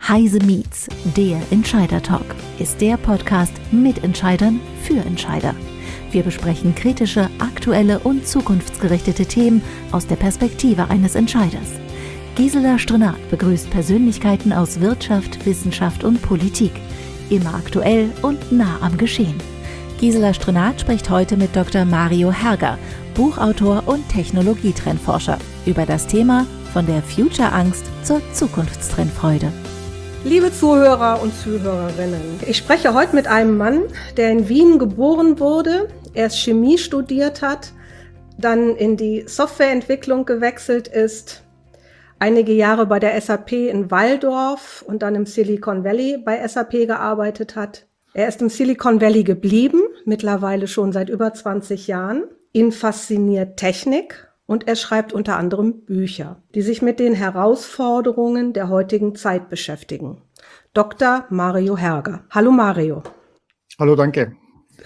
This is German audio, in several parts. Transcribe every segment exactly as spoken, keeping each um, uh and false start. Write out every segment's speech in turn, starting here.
Heise Meets, der Entscheider Talk, ist der Podcast mit Entscheidern für Entscheider. Wir besprechen kritische, aktuelle und zukunftsgerichtete Themen aus der Perspektive eines Entscheiders. Gisela Strenat begrüßt Persönlichkeiten aus Wirtschaft, Wissenschaft und Politik. Immer aktuell und nah am Geschehen. Gisela Strenat spricht heute mit Doktor Mario Herger, Buchautor und Technologietrendforscher, über das Thema von der Future-Angst zur Zukunftstrendfreude. Liebe Zuhörer und Zuhörerinnen, ich spreche heute mit einem Mann, der in Wien geboren wurde, erst Chemie studiert hat, dann in die Softwareentwicklung gewechselt ist, einige Jahre bei der S A P in Walldorf und dann im Silicon Valley bei S A P gearbeitet hat. Er ist im Silicon Valley geblieben, mittlerweile schon seit über zwanzig Jahren. Ihn fasziniert Technik und er schreibt unter anderem Bücher, die sich mit den Herausforderungen der heutigen Zeit beschäftigen. Doktor Mario Herger. Hallo Mario. Hallo, danke.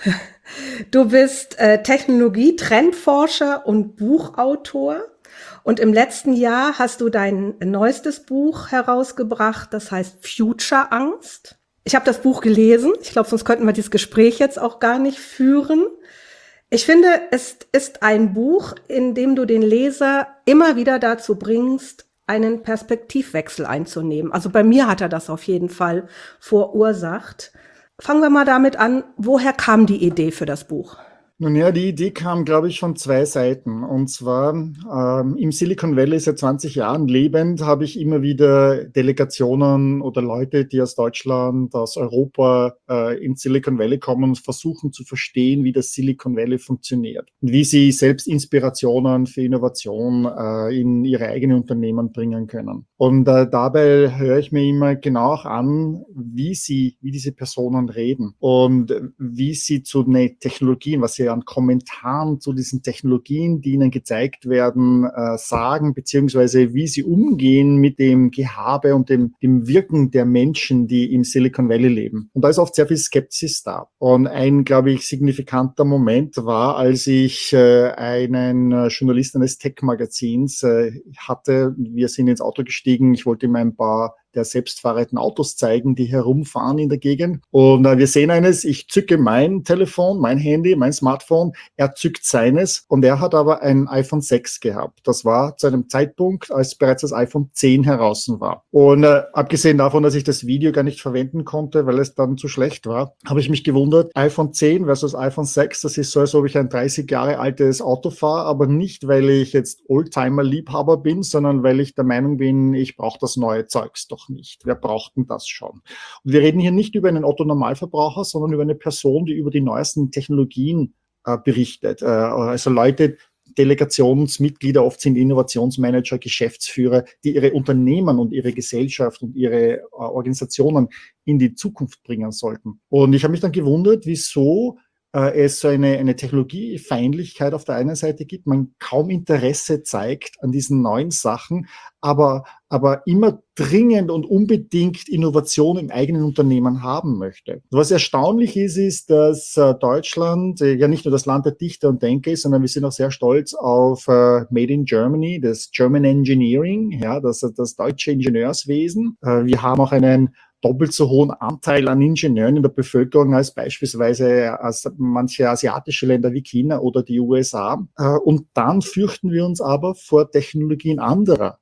Du bist äh, Technologie-Trendforscher und Buchautor. Und im letzten Jahr hast du dein neuestes Buch herausgebracht, das heißt Future-Angst. Ich habe das Buch gelesen. Ich glaube, sonst könnten wir dieses Gespräch jetzt auch gar nicht führen. Ich finde, es ist ein Buch, in dem du den Leser immer wieder dazu bringst, einen Perspektivwechsel einzunehmen. Also bei mir hat er das auf jeden Fall verursacht. Fangen wir mal damit an, woher kam die Idee für das Buch? Nun ja, die Idee kam, glaube ich, von zwei Seiten. Und zwar ähm, im Silicon Valley seit zwanzig Jahren lebend habe ich immer wieder Delegationen oder Leute, die aus Deutschland, aus Europa äh, ins Silicon Valley kommen und versuchen zu verstehen, wie das Silicon Valley funktioniert und wie sie selbst Inspirationen für Innovation äh, in ihre eigenen Unternehmen bringen können. Und äh, dabei höre ich mir immer genau auch an, wie sie, wie diese Personen reden und wie sie zu den Technologien, was sie an Kommentaren zu diesen Technologien, die ihnen gezeigt werden, äh, sagen, beziehungsweise wie sie umgehen mit dem Gehabe und dem, dem Wirken der Menschen, die im Silicon Valley leben. Und da ist oft sehr viel Skepsis da. Und ein, glaube ich, signifikanter Moment war, als ich äh, einen Journalisten eines Tech-Magazins äh, hatte. Wir sind ins Auto gestiegen. Ich wollte ihm ein paar der selbstfahrenden Autos zeigen, die herumfahren in der Gegend. Und äh, wir sehen eines, ich zücke mein Telefon, mein Handy, mein Smartphone, er zückt seines und er hat aber ein iPhone sechs gehabt. Das war zu einem Zeitpunkt, als bereits das iPhone zehn heraus war. Und äh, abgesehen davon, dass ich das Video gar nicht verwenden konnte, weil es dann zu schlecht war, habe ich mich gewundert, iPhone zehn versus iPhone sechs, das ist so, als ob ich ein dreißig Jahre altes Auto fahre, aber nicht, weil ich jetzt Oldtimer-Liebhaber bin, sondern weil ich der Meinung bin, ich brauche das neue Zeugs doch nicht. Wer braucht denn das schon? Und wir reden hier nicht über einen Otto-Normalverbraucher, sondern über eine Person, die über die neuesten Technologien äh, berichtet. Äh, also Leute, Delegationsmitglieder, oft sind Innovationsmanager, Geschäftsführer, die ihre Unternehmen und ihre Gesellschaft und ihre äh, Organisationen in die Zukunft bringen sollten. Und ich habe mich dann gewundert, wieso äh, es so eine, eine Technologiefeindlichkeit auf der einen Seite gibt, man kaum Interesse zeigt an diesen neuen Sachen, aber, aber immer dringend und unbedingt Innovation im eigenen Unternehmen haben möchte. Was erstaunlich ist, ist, dass äh, Deutschland äh, ja nicht nur das Land der Dichter und Denker ist, sondern wir sind auch sehr stolz auf äh, Made in Germany, das German Engineering, ja, das, das deutsche Ingenieurswesen. Äh, wir haben auch einen doppelt so hohen Anteil an Ingenieuren in der Bevölkerung als beispielsweise als manche asiatische Länder wie China oder die U S A. Und dann fürchten wir uns aber vor Technologien anderer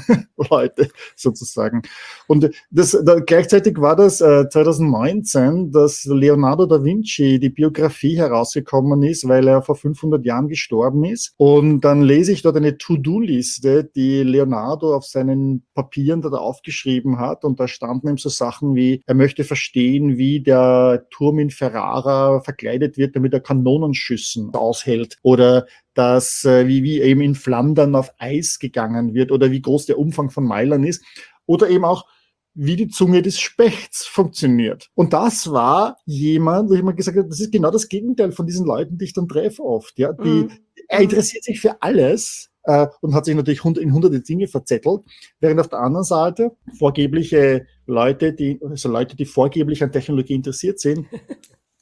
Leute sozusagen. Und das, da, gleichzeitig war das äh, zwanzig neunzehn, dass Leonardo da Vinci die Biografie herausgekommen ist, weil er vor fünfhundert Jahren gestorben ist. Und dann lese ich dort eine To-Do-Liste, die Leonardo auf seinen Papieren da aufgeschrieben hat. Und da standen ihm so Sachen wie, er möchte verstehen, wie der Turm in Ferrara verkleidet wird, damit er Kanonenschüssen aushält. Oder dass, äh, wie, wie eben in Flandern auf Eis gegangen wird oder wie groß der Umfang von Mailand ist. Oder eben auch, wie die Zunge des Spechts funktioniert. Und das war jemand, wo ich mal gesagt habe, das ist genau das Gegenteil von diesen Leuten, die ich dann treffe oft. Ja, die, mhm. Er interessiert sich für alles äh, und hat sich natürlich hund- in hunderte Dinge verzettelt, während auf der anderen Seite vorgebliche Leute, die, also Leute, die vorgeblich an Technologie interessiert sind,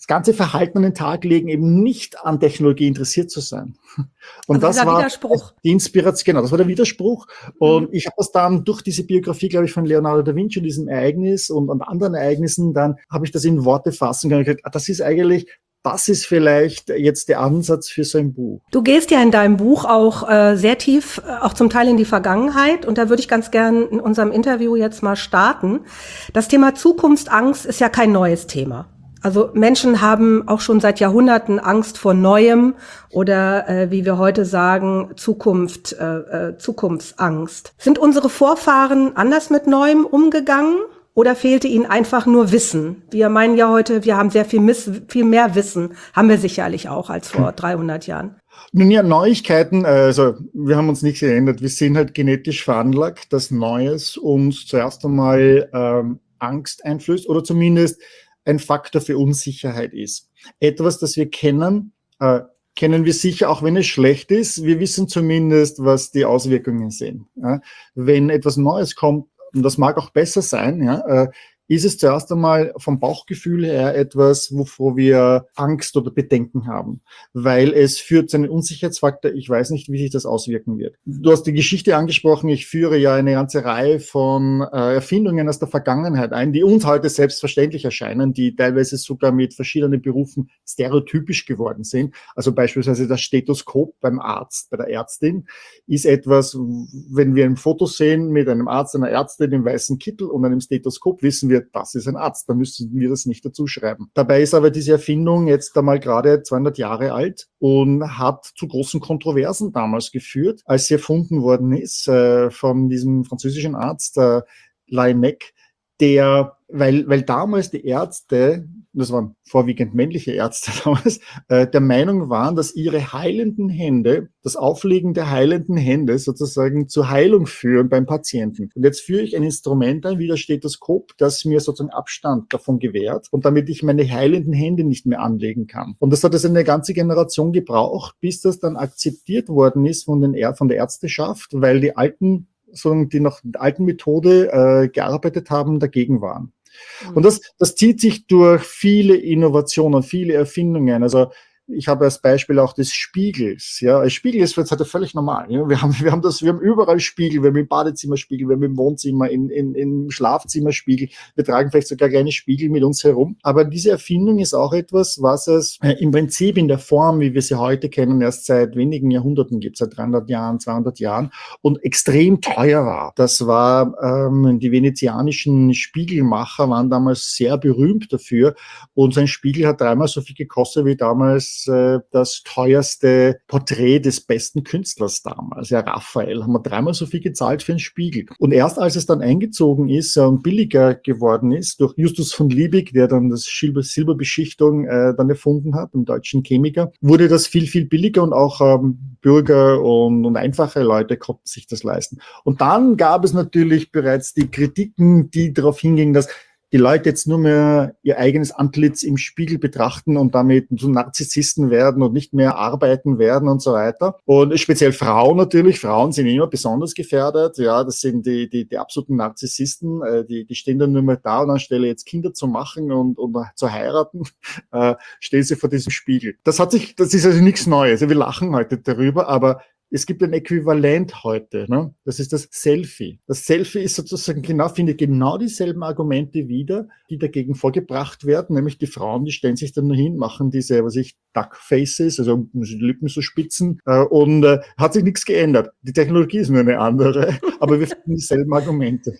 das ganze Verhalten an den Tag legen, eben nicht an Technologie interessiert zu sein. Und also das war Widerspruch. Die Inspiration, genau, das war der Widerspruch. Und mhm. ich habe das dann durch diese Biografie, glaube ich, von Leonardo da Vinci und diesem Ereignis und, und anderen Ereignissen, dann habe ich das in Worte fassen können. Ich habe gesagt, das ist eigentlich, das ist vielleicht jetzt der Ansatz für so ein Buch. Du gehst ja in deinem Buch auch äh, sehr tief, äh, auch zum Teil in die Vergangenheit. Und da würde ich ganz gern in unserem Interview jetzt mal starten. Das Thema Zukunftsangst ist ja kein neues Thema. Also Menschen haben auch schon seit Jahrhunderten Angst vor Neuem oder äh, wie wir heute sagen, Zukunft, äh, äh, Zukunftsangst. Sind unsere Vorfahren anders mit Neuem umgegangen oder fehlte ihnen einfach nur Wissen? Wir meinen ja heute, wir haben sehr viel, Miss, viel mehr Wissen, haben wir sicherlich auch als vor dreihundert Jahren. Nun ja, Neuigkeiten, also wir haben uns nicht geändert. Wir sind halt genetisch veranlagt, dass Neues uns zuerst einmal ähm, Angst einflößt oder zumindest ein Faktor für Unsicherheit ist. Etwas, das wir kennen, äh, kennen wir sicher, auch wenn es schlecht ist. Wir wissen zumindest, was die Auswirkungen sind. Ja? Wenn etwas Neues kommt, und das mag auch besser sein, ja, äh, ist es zuerst einmal vom Bauchgefühl her etwas, wovor wir Angst oder Bedenken haben, weil es führt zu einem Unsicherheitsfaktor. Ich weiß nicht, wie sich das auswirken wird. Du hast die Geschichte angesprochen. Ich führe ja eine ganze Reihe von äh, Erfindungen aus der Vergangenheit ein, die uns heute selbstverständlich erscheinen, die teilweise sogar mit verschiedenen Berufen stereotypisch geworden sind. Also beispielsweise das Stethoskop beim Arzt, bei der Ärztin, ist etwas, wenn wir ein Foto sehen mit einem Arzt, einer Ärztin im weißen Kittel und einem Stethoskop, wissen wir, das ist ein Arzt, da müssen wir das nicht dazu schreiben. Dabei ist aber diese Erfindung jetzt einmal gerade zweihundert Jahre alt und hat zu großen Kontroversen damals geführt, als sie erfunden worden ist äh, von diesem französischen Arzt äh, Laennec, der, weil, weil damals die Ärzte, das waren vorwiegend männliche Ärzte damals, äh, der Meinung waren, dass ihre heilenden Hände, das Auflegen der heilenden Hände sozusagen zur Heilung führen beim Patienten. Und jetzt führe ich ein Instrument ein, wie das Stethoskop, das mir sozusagen Abstand davon gewährt und damit ich meine heilenden Hände nicht mehr anlegen kann. Und das hat es eine ganze Generation gebraucht, bis das dann akzeptiert worden ist von, den Ä- von der Ärzteschaft, weil die alten sondern die nach der alten Methode äh, gearbeitet haben, dagegen waren. Mhm. Und das, das zieht sich durch viele Innovationen, viele Erfindungen. Also ich habe als Beispiel auch des Spiegels. Ja, ein Spiegel ist jetzt heute völlig normal. Ja? Wir haben, wir haben das, wir haben überall Spiegel. Wir haben im Badezimmer Spiegel, wir haben im Wohnzimmer, in, in, im Schlafzimmer Spiegel. Wir tragen vielleicht sogar kleine Spiegel mit uns herum. Aber diese Erfindung ist auch etwas, was es äh, im Prinzip in der Form, wie wir sie heute kennen, erst seit wenigen Jahrhunderten gibt, seit dreihundert Jahren, zweihundert Jahren und extrem teuer war. Das war, ähm, die venezianischen Spiegelmacher waren damals sehr berühmt dafür und sein Spiegel hat dreimal so viel gekostet wie damals das teuerste Porträt des besten Künstlers damals, ja, Raphael, haben wir dreimal so viel gezahlt für einen Spiegel. Und erst als es dann eingezogen ist und billiger geworden ist, durch Justus von Liebig, der dann das Silber Silberbeschichtung äh, dann erfunden hat, einen deutschen Chemiker, wurde das viel, viel billiger und auch ähm, Bürger und, und einfache Leute konnten sich das leisten. Und dann gab es natürlich bereits die Kritiken, die darauf hingingen, dass die Leute jetzt nur mehr ihr eigenes Antlitz im Spiegel betrachten und damit zu Narzissten werden und nicht mehr arbeiten werden und so weiter. Und speziell Frauen natürlich. Frauen sind immer besonders gefährdet. Ja, das sind die, die, die absoluten Narzissten. Äh, die, die stehen dann nur mehr da und anstelle jetzt Kinder zu machen und, und zu heiraten, äh, stehen sie vor diesem Spiegel. Das hat sich, das ist also nichts Neues. Wir lachen heute darüber, aber es gibt ein Äquivalent heute, ne? Das ist das Selfie. Das Selfie ist sozusagen genau, finde ich, genau dieselben Argumente wieder, die dagegen vorgebracht werden, nämlich die Frauen, die stellen sich dann nur hin, machen diese, was ich, Duckfaces, also die Lippen so spitzen, äh, und äh, hat sich nichts geändert. Die Technologie ist nur eine andere, aber wir finden dieselben Argumente.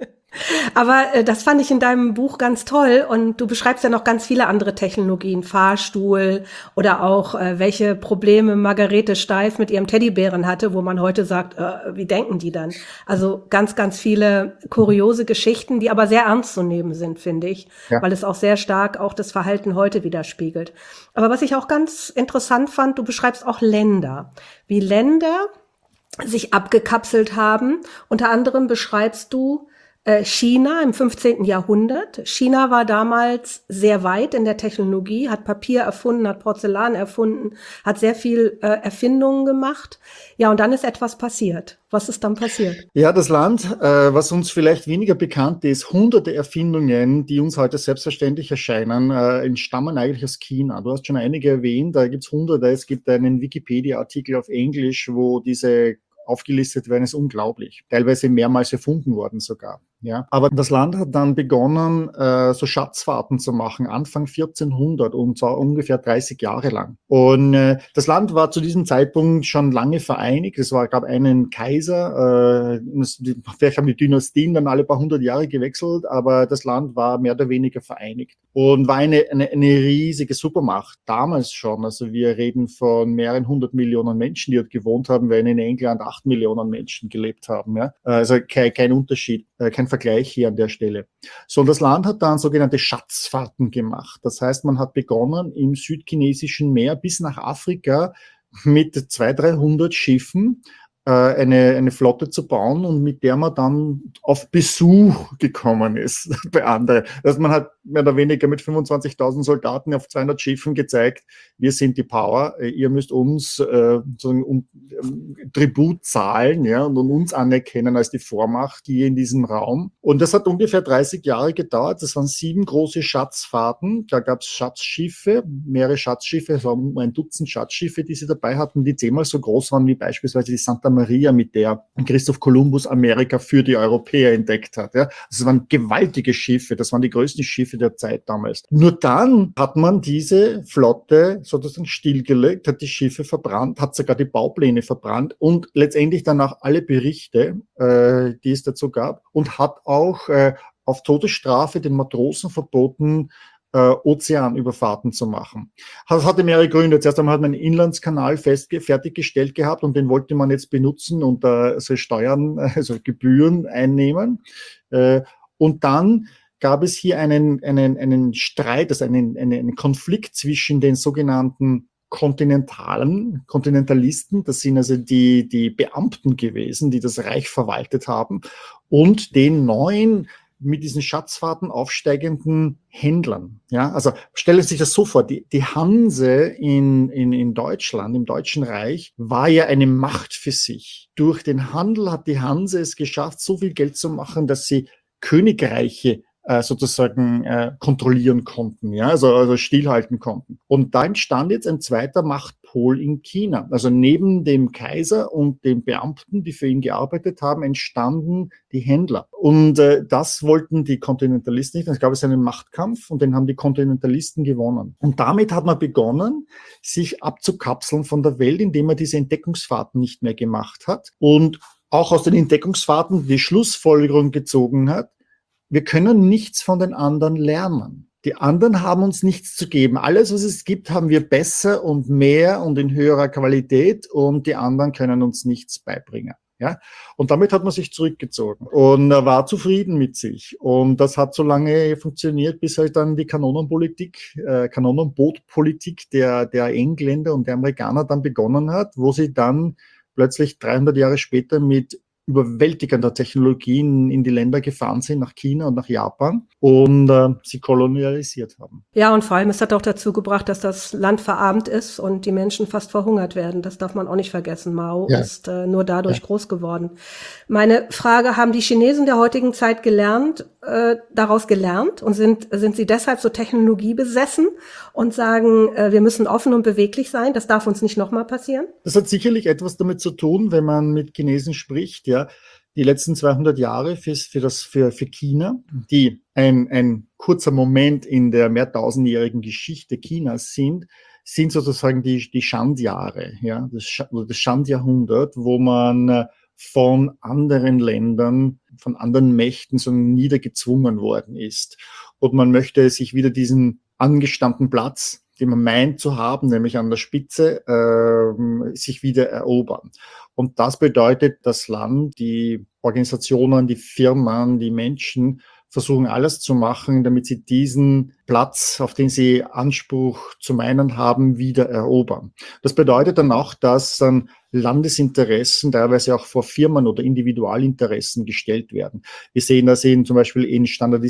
Aber äh, das fand ich in deinem Buch ganz toll und du beschreibst ja noch ganz viele andere Technologien, Fahrstuhl oder auch äh, welche Probleme Margarete Steif mit ihrem Teddybären hatte, wo man heute sagt, äh, wie denken die dann? Also ganz, ganz viele kuriose Geschichten, die aber sehr ernst zu nehmen sind, finde ich, ja, weil es auch sehr stark auch das Verhalten heute widerspiegelt. Aber was ich auch ganz interessant fand, du beschreibst auch Länder, wie Länder sich abgekapselt haben. Unter anderem beschreibst du China im fünfzehnten Jahrhundert. China war damals sehr weit in der Technologie, hat Papier erfunden, hat Porzellan erfunden, hat sehr viel äh, Erfindungen gemacht. Ja, und dann ist etwas passiert. Was ist dann passiert? Ja, das Land, äh, was uns vielleicht weniger bekannt ist, hunderte Erfindungen, die uns heute selbstverständlich erscheinen, äh, entstammen eigentlich aus China. Du hast schon einige erwähnt, da gibt's hunderte. Es gibt einen Wikipedia-Artikel auf Englisch, wo diese aufgelistet werden, ist unglaublich. Teilweise mehrmals erfunden worden sogar. Ja, aber das Land hat dann begonnen, äh, so Schatzfahrten zu machen, Anfang vierzehnhundert und zwar ungefähr dreißig Jahre lang. Und äh, das Land war zu diesem Zeitpunkt schon lange vereinigt. Es war, gab einen Kaiser, äh, die, vielleicht haben die Dynastien dann alle paar hundert Jahre gewechselt, aber das Land war mehr oder weniger vereinigt und war eine, eine, eine riesige Supermacht, damals schon. Also wir reden von mehreren hundert Millionen Menschen, die dort gewohnt haben, während in England acht Millionen Menschen gelebt haben. Ja? Also kein, kein Unterschied, äh, kein Vergleich hier an der Stelle. So, und das Land hat dann sogenannte Schatzfahrten gemacht. Das heißt, man hat begonnen, im südchinesischen Meer bis nach Afrika mit zweihundert, dreihundert Schiffen äh, eine, eine Flotte zu bauen und mit der man dann auf Besuch gekommen ist bei anderen. Also man hat mehr oder weniger mit fünfundzwanzigtausend Soldaten auf zweihundert Schiffen gezeigt, wir sind die Power, ihr müsst uns äh, sozusagen um, um, Tribut zahlen, ja, und uns anerkennen als die Vormacht hier in diesem Raum. Und das hat ungefähr dreißig Jahre gedauert. Das waren sieben große Schatzfahrten. Da gab es Schatzschiffe, mehrere Schatzschiffe, es waren um ein Dutzend Schatzschiffe, die sie dabei hatten, die zehnmal so groß waren wie beispielsweise die Santa Maria, mit der Christoph Kolumbus Amerika für die Europäer entdeckt hat. Ja. Das waren gewaltige Schiffe, das waren die größten Schiffe der Zeit damals. Nur dann hat man diese Flotte sozusagen stillgelegt, hat die Schiffe verbrannt, hat sogar die Baupläne verbrannt und letztendlich danach alle Berichte, äh, die es dazu gab, und hat auch äh, auf Todesstrafe den Matrosen verboten, äh, Ozeanüberfahrten zu machen. Das hatte mehrere Gründe. Zuerst einmal hat man einen Inlandskanal fest, fertiggestellt gehabt und den wollte man jetzt benutzen und äh, so Steuern, also Gebühren einnehmen. Äh, und dann gab es hier einen, einen, einen Streit, also einen, einen Konflikt zwischen den sogenannten Kontinentalen, Kontinentalisten, das sind also die, die Beamten gewesen, die das Reich verwaltet haben, und den neuen, mit diesen Schatzfahrten aufsteigenden Händlern. Ja, also stellen Sie sich das so vor, die, die Hanse in, in, in Deutschland, im Deutschen Reich, war ja eine Macht für sich. Durch den Handel hat die Hanse es geschafft, so viel Geld zu machen, dass sie Königreiche äh, sozusagen äh, kontrollieren konnten, ja, also, also stillhalten konnten. Und da entstand jetzt ein zweiter Machtpol in China. Also neben dem Kaiser und den Beamten, die für ihn gearbeitet haben, entstanden die Händler. Und äh, das wollten die Kontinentalisten nicht. Es gab es einen Machtkampf und den haben die Kontinentalisten gewonnen. Und damit hat man begonnen, sich abzukapseln von der Welt, indem man diese Entdeckungsfahrten nicht mehr gemacht hat und auch aus den Entdeckungsfahrten die Schlussfolgerung gezogen hat, wir können nichts von den anderen lernen. Die anderen haben uns nichts zu geben. Alles, was es gibt, haben wir besser und mehr und in höherer Qualität und die anderen können uns nichts beibringen. Ja? Und damit hat man sich zurückgezogen und war zufrieden mit sich. Und das hat so lange funktioniert, bis halt dann die Kanonenpolitik, äh, Kanonenbootpolitik der, der Engländer und der Amerikaner dann begonnen hat, wo sie dann plötzlich dreihundert Jahre später mit überwältigender Technologien in die Länder gefahren sind, nach China und nach Japan, und äh, sie kolonialisiert haben. Ja, und vor allem, es hat auch dazu gebracht, dass das Land verarmt ist und die Menschen fast verhungert werden. Das darf man auch nicht vergessen. Mao ja. ist äh, nur dadurch ja. groß geworden. Meine Frage, haben die Chinesen der heutigen Zeit gelernt, äh, daraus gelernt und sind, sind sie deshalb so technologiebesessen und sagen, äh, wir müssen offen und beweglich sein, das darf uns nicht nochmal passieren? Das hat sicherlich etwas damit zu tun, wenn man mit Chinesen spricht, ja. Die letzten zweihundert Jahre für, für, das, für, für China, die ein, ein kurzer Moment in der mehrtausendjährigen Geschichte Chinas sind, sind sozusagen die, die Schandjahre, ja, das, das Schandjahrhundert, wo man von anderen Ländern, von anderen Mächten so niedergezwungen worden ist. Und man möchte sich wieder diesen angestammten Platz, den man meint zu haben, nämlich an der Spitze, äh, sich wieder erobern. Und das bedeutet, das Land, die Organisationen, die Firmen, die Menschen versuchen alles zu machen, damit sie diesen Platz, auf den sie Anspruch zu meinen haben, wieder erobern. Das bedeutet dann auch, dass dann Landesinteressen teilweise auch vor Firmen oder Individualinteressen gestellt werden. Wir sehen das in, zum Beispiel in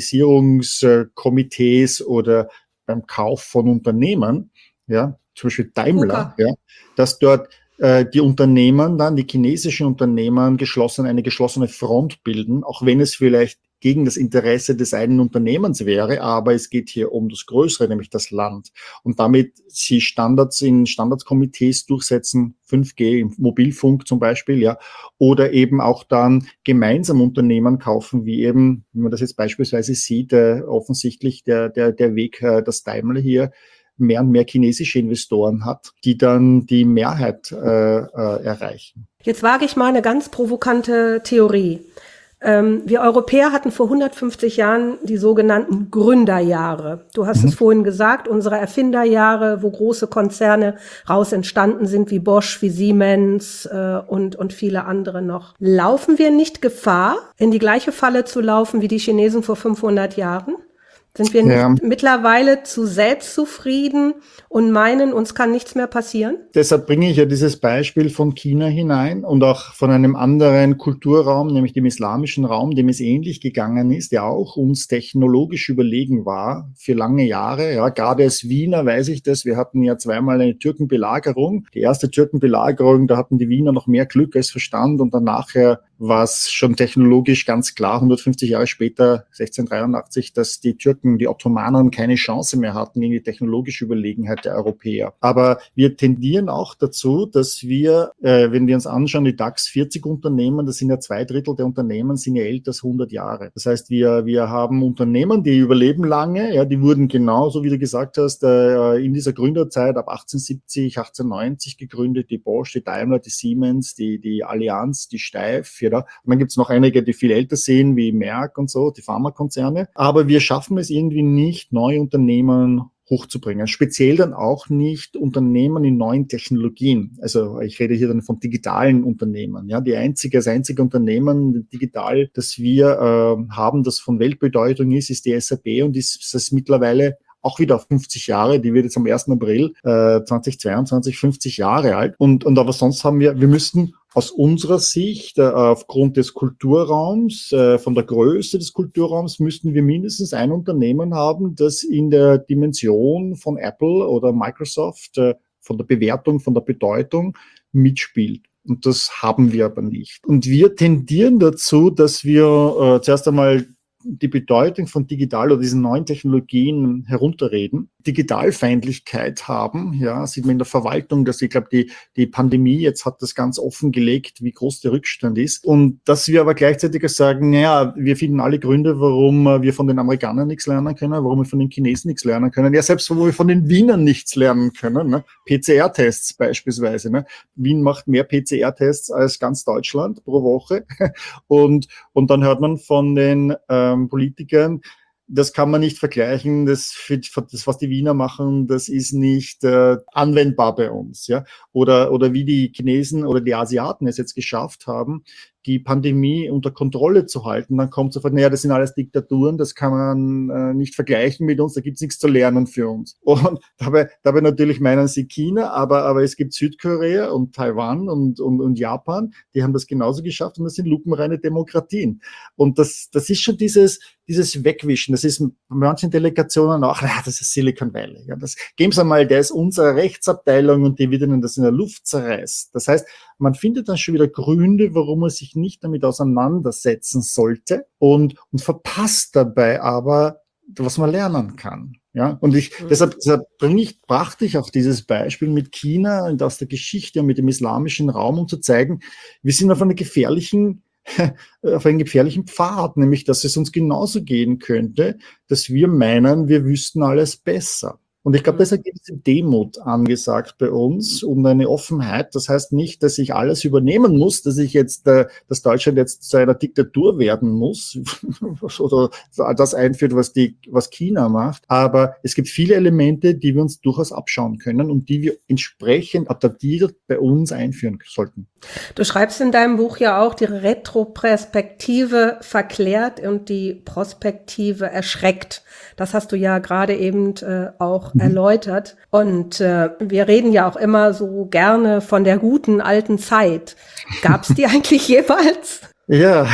Standardisierungskomitees oder beim Kauf von Unternehmen, ja, zum Beispiel Daimler, ja, dass dort äh, die Unternehmen dann, die chinesischen Unternehmen geschlossen, eine geschlossene Front bilden, auch wenn es vielleicht gegen das Interesse des einen Unternehmens wäre, aber es geht hier um das Größere, nämlich das Land. Und damit sie Standards in Standardskomitees durchsetzen, fünf G im Mobilfunk zum Beispiel, ja, oder eben auch dann gemeinsam Unternehmen kaufen, wie eben, wie man das jetzt beispielsweise sieht, äh, offensichtlich der, der, der Weg, äh, dass Daimler hier mehr und mehr chinesische Investoren hat, die dann die Mehrheit äh, äh, erreichen. Jetzt wage ich mal eine ganz provokante Theorie. Ähm, wir Europäer hatten vor hundertfünfzig Jahren die sogenannten Gründerjahre. Du hast mhm. es vorhin gesagt, unsere Erfinderjahre, wo große Konzerne raus entstanden sind, wie Bosch, wie Siemens äh, und, und viele andere noch. Laufen wir nicht Gefahr, in die gleiche Falle zu laufen wie die Chinesen vor fünfhundert Jahren? Sind wir nicht ja. mittlerweile zu selbstzufrieden und meinen, uns kann nichts mehr passieren? Deshalb bringe ich ja dieses Beispiel von China hinein und auch von einem anderen Kulturraum, nämlich dem islamischen Raum, dem es ähnlich gegangen ist, der auch uns technologisch überlegen war für lange Jahre. Ja, gerade als Wiener weiß ich das. Wir hatten ja zweimal eine Türkenbelagerung. Die erste Türkenbelagerung, da hatten die Wiener noch mehr Glück als Verstand und dann nachher war es schon technologisch ganz klar, hundertfünfzig Jahre später, sechzehnhundertdreiundachtzig, dass die Türken, die Ottomanen keine Chance mehr hatten gegen die technologische Überlegenheit der Europäer. Aber wir tendieren auch dazu, dass wir, äh, wenn wir uns anschauen, die DAX vierzig Unternehmen, das sind ja zwei Drittel der Unternehmen, sind ja älter als hundert Jahre. Das heißt, wir, wir haben Unternehmen, die überleben lange, ja, die wurden genauso, wie du gesagt hast, äh, in dieser Gründerzeit ab achtzehnhundertsiebzig, achtzehnhundertneunzig gegründet, die Bosch, die Daimler, die Siemens, die, die Allianz, die Steiff, ja. Und dann gibt es noch einige, die viel älter sind, wie Merck und so, die Pharmakonzerne. Aber wir schaffen es irgendwie nicht, neue Unternehmen hochzubringen. Speziell dann auch nicht Unternehmen in neuen Technologien. Also ich rede hier dann von digitalen Unternehmen. Ja, die einzige, das einzige Unternehmen digital, das wir äh, haben, das von Weltbedeutung ist, ist die S A P und ist das mittlerweile auch wieder fünfzig Jahre, die wird jetzt am ersten April äh, zweitausendzweiundzwanzig fünfzig Jahre alt. Und, und aber sonst haben wir, wir müssten aus unserer Sicht, äh, aufgrund des Kulturraums, äh, von der Größe des Kulturraums, müssten wir mindestens ein Unternehmen haben, das in der Dimension von Apple oder Microsoft, äh, von der Bewertung, von der Bedeutung mitspielt. Und das haben wir aber nicht. Und wir tendieren dazu, dass wir äh, zuerst einmal die Bedeutung von digital oder diesen neuen Technologien herunterreden, Digitalfeindlichkeit haben, ja, sieht man in der Verwaltung, dass ich glaube, die, die Pandemie jetzt hat das ganz offengelegt, wie groß der Rückstand ist. Und dass wir aber gleichzeitig sagen, naja, wir finden alle Gründe, warum wir von den Amerikanern nichts lernen können, warum wir von den Chinesen nichts lernen können. Ja, selbst wo wir von den Wienern nichts lernen können, ne? P C R-Tests beispielsweise, ne? Wien macht mehr P C R-Tests als ganz Deutschland pro Woche. Und, und dann hört man von den ähm, Politikern, das kann man nicht vergleichen, das, für, das was die Wiener machen, das ist nicht äh, anwendbar bei uns. Ja? Oder, oder wie die Chinesen oder die Asiaten es jetzt geschafft haben, die Pandemie unter Kontrolle zu halten. Dann kommt sofort, naja, das sind alles Diktaturen, das kann man äh, nicht vergleichen mit uns, da gibt's nichts zu lernen für uns. Und dabei, dabei natürlich meinen sie China, aber, aber es gibt Südkorea und Taiwan und, und, und Japan, die haben das genauso geschafft und das sind lupenreine Demokratien. Und das, das ist schon dieses, dieses Wegwischen, das ist bei manchen Delegationen auch, ja, das ist Silicon Valley. Ja, das, geben Sie mal, der ist unsere Rechtsabteilung und die wird Ihnen das in der Luft zerreißt. Das heißt, man findet dann schon wieder Gründe, warum man sich nicht damit auseinandersetzen sollte und, und verpasst dabei aber, was man lernen kann. Ja, und ich, mhm. deshalb, deshalb bringe ich, brachte ich auch dieses Beispiel mit China und aus der Geschichte und mit dem islamischen Raum, um zu zeigen, wir sind auf einer gefährlichen auf einen gefährlichen Pfad, nämlich, dass es uns genauso gehen könnte, dass wir meinen, wir wüssten alles besser. Und ich glaube, da ist eine gewisse Demut angesagt bei uns und eine Offenheit. Das heißt nicht, dass ich alles übernehmen muss, dass ich jetzt, äh, dass Deutschland jetzt zu einer Diktatur werden muss oder das einführt, was die, was China macht. Aber es gibt viele Elemente, die wir uns durchaus abschauen können und die wir entsprechend adaptiert bei uns einführen sollten. Du schreibst in deinem Buch ja auch, die Retroperspektive verklärt und die Prospektive erschreckt. Das hast du ja gerade eben äh, auch mhm. erläutert. Und äh, wir reden ja auch immer so gerne von der guten alten Zeit. Gab es die eigentlich jeweils? Ja,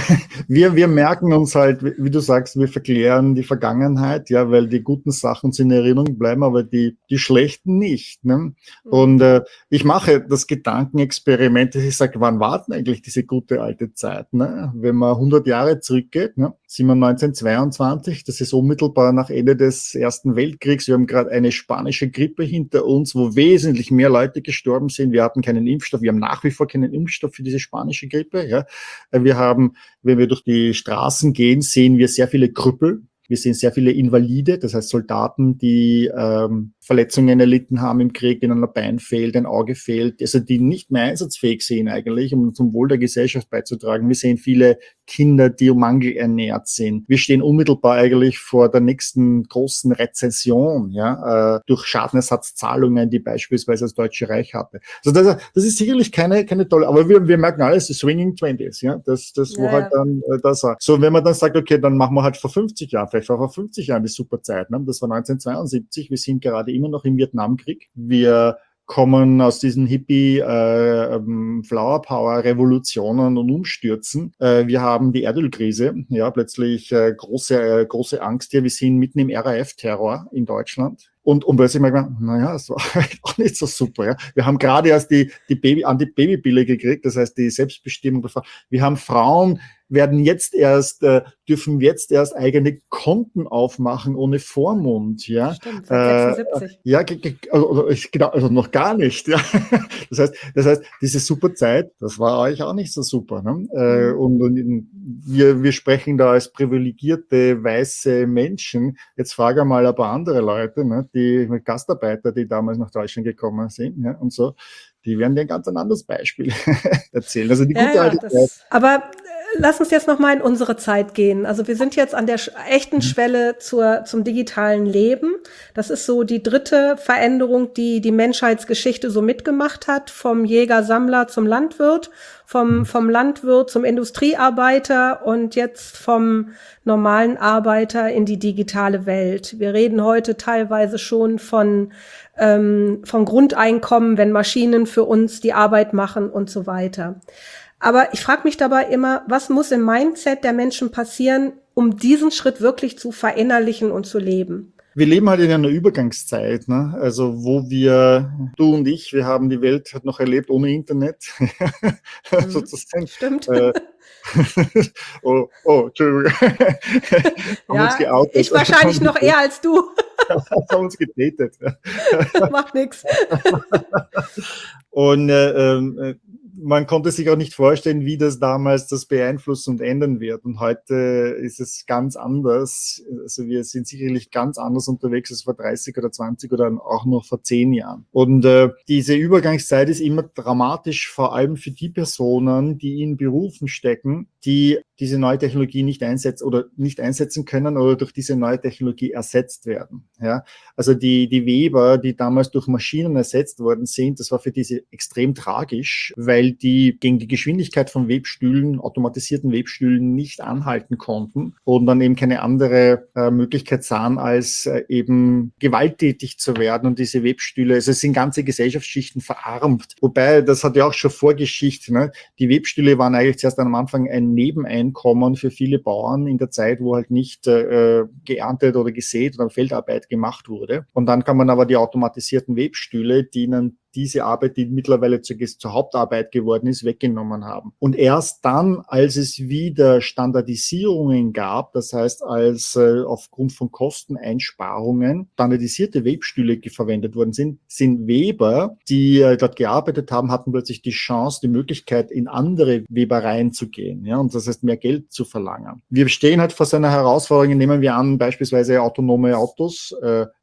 wir, wir merken uns halt, wie du sagst, wir verklären die Vergangenheit, ja, weil die guten Sachen uns in Erinnerung bleiben, aber die, die schlechten nicht. Ne? Und äh, ich mache das Gedankenexperiment, dass ich sage, wann war denn eigentlich diese gute alte Zeit? Ne? Wenn man hundert Jahre zurückgeht, ne? Sind wir neunzehnhundertzweiundzwanzig, das ist unmittelbar nach Ende des Ersten Weltkriegs. Wir haben gerade eine spanische Grippe hinter uns, wo wesentlich mehr Leute gestorben sind. Wir hatten keinen Impfstoff, wir haben nach wie vor keinen Impfstoff für diese spanische Grippe. Ja. Wir haben, wenn wir durch die Straßen gehen, sehen wir sehr viele Krüppel. Wir sehen sehr viele Invalide, das heißt Soldaten, die ähm, Verletzungen erlitten haben im Krieg, denen ein Bein fehlt, ein Auge fehlt, also die nicht mehr einsatzfähig sind eigentlich, um zum Wohl der Gesellschaft beizutragen. Wir sehen viele Kinder, die mangelernährt sind. Wir stehen unmittelbar eigentlich vor der nächsten großen Rezession, ja, äh, durch Schadenersatzzahlungen, die beispielsweise das Deutsche Reich hatte. Also das, das ist sicherlich keine keine tolle, aber wir, wir merken alles, die Swinging Twenties, ja, das das wo ja, halt dann äh, das war. So, wenn man dann sagt, okay, dann machen wir halt vor fünfzig Jahren, vielleicht war vor fünfzig Jahren die super Zeit, ne? Das war neunzehnhundertzweiundsiebzig. Wir sind gerade immer noch im Vietnamkrieg. Wir kommen aus diesen Hippie äh, Flower Power Revolutionen und Umstürzen. Äh, wir haben die Erdölkrise, ja, plötzlich äh, große äh, große Angst hier. Wir sind mitten im R A F-Terror in Deutschland. Und, und plötzlich mal gedacht, naja, das war auch nicht so super. Ja. Wir haben gerade erst die, die Baby, Anti-Baby-Pille gekriegt, das heißt die Selbstbestimmung. Wir haben Frauen, werden jetzt erst, äh, dürfen jetzt erst eigene Konten aufmachen ohne Vormund. Ja. Stimmt, seit sechsundsiebzig. Äh, ja, also, genau, also noch gar nicht. Ja. Das heißt, das heißt, diese super Zeit, das war euch auch nicht so super. Ne? Äh, mhm. Und, und wir, wir sprechen da als privilegierte weiße Menschen. Jetzt frage mal ein paar andere Leute, ne? Die Gastarbeiter, die damals nach Deutschland gekommen sind, ja, und so, die werden dir ein ganz anderes Beispiel erzählen. Also die gute ja, alte das, Zeit. Aber lass uns jetzt noch mal in unsere Zeit gehen. Also wir sind jetzt an der echten Schwelle zur, zum digitalen Leben. Das ist so die dritte Veränderung, die die Menschheitsgeschichte so mitgemacht hat, vom Jäger-Sammler zum Landwirt, vom, vom Landwirt zum Industriearbeiter und jetzt vom normalen Arbeiter in die digitale Welt. Wir reden heute teilweise schon von ähm, von Grundeinkommen, wenn Maschinen für uns die Arbeit machen und so weiter. Aber ich frage mich dabei immer, was muss im Mindset der Menschen passieren, um diesen Schritt wirklich zu verinnerlichen und zu leben? Wir leben halt in einer Übergangszeit, ne? Also wo wir, du und ich, wir haben die Welt halt noch erlebt ohne Internet. Mhm, sozusagen. Stimmt. Äh, oh, oh, Entschuldigung. Ja, ich wahrscheinlich noch eher als du. haben uns gedatet. Macht nichts. Und äh, äh, man konnte sich auch nicht vorstellen, wie das damals das beeinflussen und ändern wird. Und heute ist es ganz anders. Also wir sind sicherlich ganz anders unterwegs als vor dreißig oder zwanzig oder auch noch vor zehn Jahren. Und äh, diese Übergangszeit ist immer dramatisch, vor allem für die Personen, die in Berufen stecken, die diese neue Technologie nicht einsetzen oder nicht einsetzen können oder durch diese neue Technologie ersetzt werden. Ja, also die, die Weber, die damals durch Maschinen ersetzt worden sind, das war für diese extrem tragisch, weil die gegen die Geschwindigkeit von Webstühlen, automatisierten Webstühlen nicht anhalten konnten und dann eben keine andere äh, Möglichkeit sahen, als äh, eben gewalttätig zu werden und diese Webstühle, also es sind ganze Gesellschaftsschichten verarmt. Wobei, das hat ja auch schon Vorgeschichte, ne? Die Webstühle waren eigentlich zuerst am Anfang ein Nebeneinkommen für viele Bauern in der Zeit, wo halt nicht äh, geerntet oder gesät oder Feldarbeit gemacht wurde. Und dann kann man aber die automatisierten Webstühle, die ihnen diese Arbeit, die mittlerweile zur, zur Hauptarbeit geworden ist, weggenommen haben. Und erst dann, als es wieder Standardisierungen gab, das heißt, als äh, aufgrund von Kosteneinsparungen standardisierte Webstühle verwendet worden sind, sind Weber, die äh, dort gearbeitet haben, hatten plötzlich die Chance, die Möglichkeit, in andere Webereien zu gehen, ja, und das heißt, mehr Geld zu verlangen. Wir stehen halt vor so einer Herausforderung, nehmen wir an, beispielsweise autonome Autos, äh,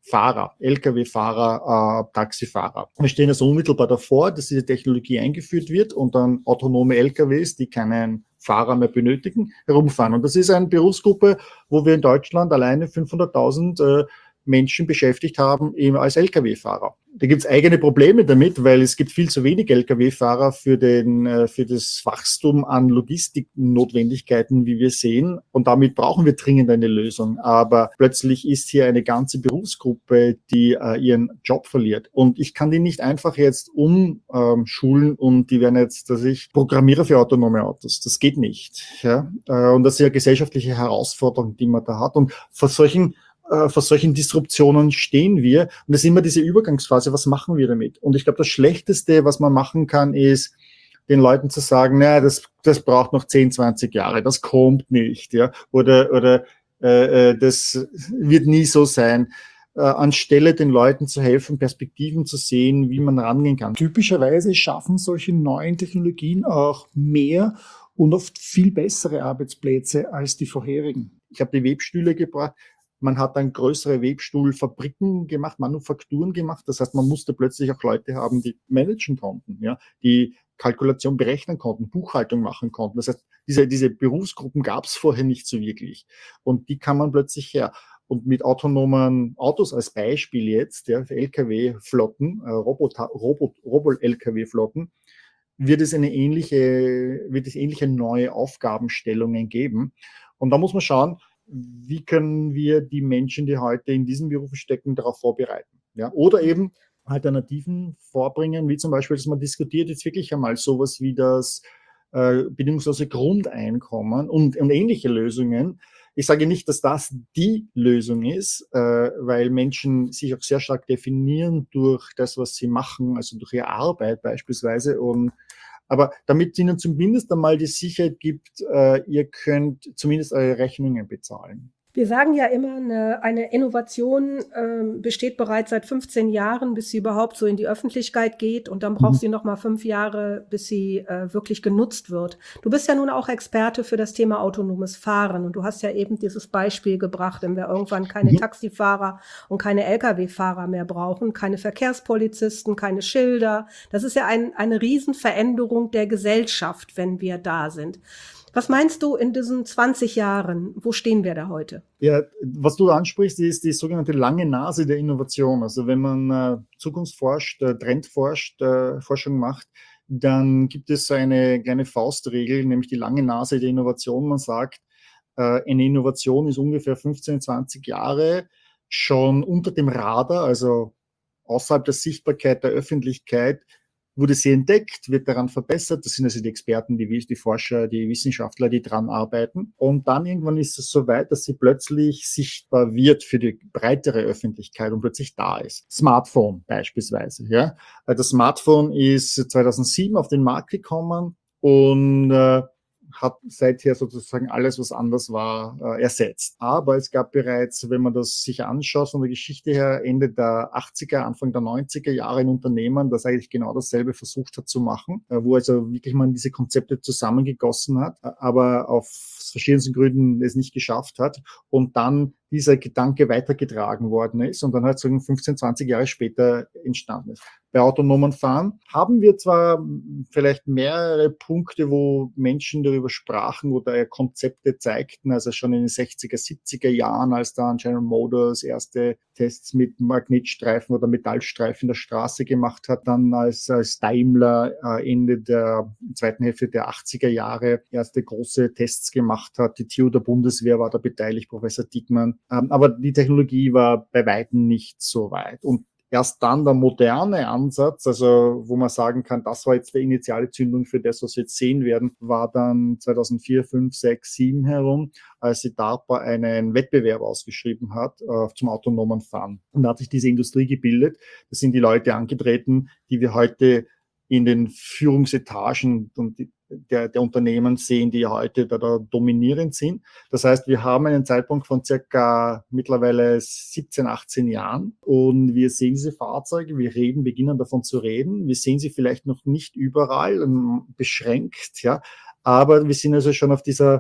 Fahrer, L K W-Fahrer, äh, Taxifahrer. Wir stehen also unmittelbar davor, dass diese Technologie eingeführt wird und dann autonome L K Ws, die keinen Fahrer mehr benötigen, herumfahren. Und das ist eine Berufsgruppe, wo wir in Deutschland alleine fünfhunderttausend äh, Menschen beschäftigt haben, eben als L K W-Fahrer. Da gibt es eigene Probleme damit, weil es gibt viel zu wenig L K W-Fahrer für den, für das Wachstum an Logistiknotwendigkeiten, wie wir sehen. Und damit brauchen wir dringend eine Lösung. Aber plötzlich ist hier eine ganze Berufsgruppe, die äh, ihren Job verliert. Und ich kann die nicht einfach jetzt umschulen ähm, und die werden jetzt, dass ich Programmierer für autonome Autos. Das geht nicht. Ja? Äh, und das ist ja gesellschaftliche Herausforderung, die man da hat. Und vor solchen vor solchen Disruptionen stehen wir. Und das ist immer diese Übergangsphase, was machen wir damit? Und ich glaube, das Schlechteste, was man machen kann, ist, den Leuten zu sagen, naja, das, das braucht noch zehn, zwanzig Jahre, das kommt nicht, ja, oder, oder äh, das wird nie so sein. Äh, anstelle den Leuten zu helfen, Perspektiven zu sehen, wie man rangehen kann. Typischerweise schaffen solche neuen Technologien auch mehr und oft viel bessere Arbeitsplätze als die vorherigen. Ich habe die Webstühle gebracht. Man hat dann größere Webstuhlfabriken gemacht, Manufakturen gemacht. Das heißt, man musste plötzlich auch Leute haben, die managen konnten, ja, die Kalkulation berechnen konnten, Buchhaltung machen konnten. Das heißt, diese, diese Berufsgruppen gab es vorher nicht so wirklich. Und die kann man plötzlich her. Und mit autonomen Autos als Beispiel jetzt, ja, für L K W-Flotten, äh, Robot, Robot, Robo-L K W-Flotten, wird es eine ähnliche, wird es ähnliche neue Aufgabenstellungen geben. Und da muss man schauen, wie können wir die Menschen, die heute in diesen Berufen stecken, darauf vorbereiten? Ja? Oder eben Alternativen vorbringen, wie zum Beispiel, dass man diskutiert jetzt wirklich einmal sowas wie das äh, bedingungslose Grundeinkommen und, und ähnliche Lösungen. Ich sage nicht, dass das die Lösung ist, äh, weil Menschen sich auch sehr stark definieren durch das, was sie machen, also durch ihre Arbeit beispielsweise. Und aber damit es Ihnen zumindest einmal die Sicherheit gibt, äh, ihr könnt zumindest eure Rechnungen bezahlen. Wir sagen ja immer, eine, eine Innovation äh, besteht bereits seit fünfzehn Jahren, bis sie überhaupt so in die Öffentlichkeit geht. Und dann braucht mhm. sie noch mal fünf Jahre, bis sie äh, wirklich genutzt wird. Du bist ja nun auch Experte für das Thema autonomes Fahren. Und du hast ja eben dieses Beispiel gebracht, wenn wir irgendwann keine mhm. Taxifahrer und keine L K W-Fahrer mehr brauchen, keine Verkehrspolizisten, keine Schilder. Das ist ja ein, eine Riesenveränderung der Gesellschaft, wenn wir da sind. Was meinst du in diesen zwanzig Jahren? Wo stehen wir da heute? Ja, was du ansprichst, ist die sogenannte lange Nase der Innovation. Also wenn man äh, Zukunft forscht, äh, Trend forscht, äh, Forschung macht, dann gibt es so eine kleine Faustregel, nämlich die lange Nase der Innovation. Man sagt, äh, eine Innovation ist ungefähr fünfzehn, zwanzig Jahre schon unter dem Radar, also außerhalb der Sichtbarkeit der Öffentlichkeit, wurde sie entdeckt, wird daran verbessert. Das sind also die Experten, die, die Forscher, die Wissenschaftler, die dran arbeiten. Und dann irgendwann ist es so weit, dass sie plötzlich sichtbar wird für die breitere Öffentlichkeit und plötzlich da ist. Smartphone beispielsweise. Ja, das Smartphone ist zweitausendsieben auf den Markt gekommen und äh, hat seither sozusagen alles, was anders war, äh, ersetzt. Aber es gab bereits, wenn man das sich anschaut, von der Geschichte her, Ende der achtziger, Anfang der neunziger Jahre ein Unternehmen, das eigentlich genau dasselbe versucht hat zu machen, äh, wo also wirklich man diese Konzepte zusammengegossen hat, äh, aber auf verschiedensten Gründen es nicht geschafft hat und dann dieser Gedanke weitergetragen worden ist und dann halt so fünfzehn, zwanzig Jahre später entstanden ist. Bei autonomen Fahren haben wir zwar vielleicht mehrere Punkte, wo Menschen darüber sprachen oder Konzepte zeigten, also schon in den sechziger, siebziger Jahren, als dann General Motors erste Tests mit Magnetstreifen oder Metallstreifen der Straße gemacht hat, dann als, als Daimler äh, Ende der zweiten Hälfte der achtziger Jahre erste große Tests gemacht hat. Die T U der Bundeswehr war da beteiligt, Professor Diekmann. Ähm, aber die Technologie war bei weitem nicht so weit. Und erst dann der moderne Ansatz, also wo man sagen kann, das war jetzt die initiale Zündung für das, was wir jetzt sehen werden, war dann zweitausendvier, fünf, sechs, sieben herum, als die DARPA einen Wettbewerb ausgeschrieben hat äh, zum autonomen Fahren. Und da hat sich diese Industrie gebildet. Das sind die Leute angetreten, die wir heute in den Führungsetagen und der, der Unternehmen sehen, die heute da, da dominierend sind. Das heißt, wir haben einen Zeitpunkt von circa mittlerweile siebzehn, achtzehn Jahren und wir sehen diese Fahrzeuge, wir reden, beginnen davon zu reden. Wir sehen sie vielleicht noch nicht überall, ähm, beschränkt, ja, aber wir sind also schon auf dieser